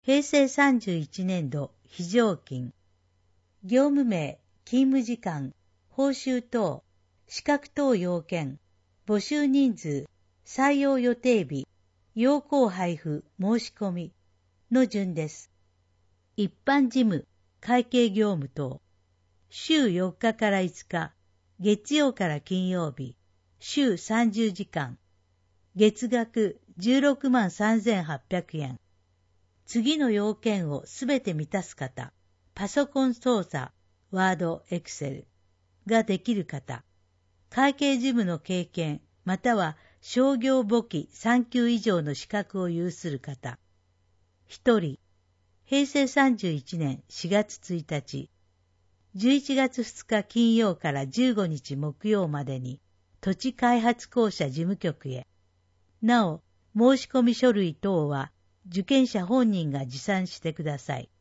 平成31年度非常勤。業務名、勤務時間、報酬等、資格等要件、募集人数、採用予定日、要項配布、申し込みの順です。一般事務、会計業務等、週4日から5日、月曜から金曜日、週30時間、月額163,800円。次の要件をすべて満たす方、パソコン操作、ワード、エクセルができる方、会計事務の経験、または商業簿記3級以上の資格を有する方。1人、平成31年4月1日、11月2日金曜から15日木曜までに土地開発公社事務局へ。なお、申し込み書類等は受験者本人が持参してください。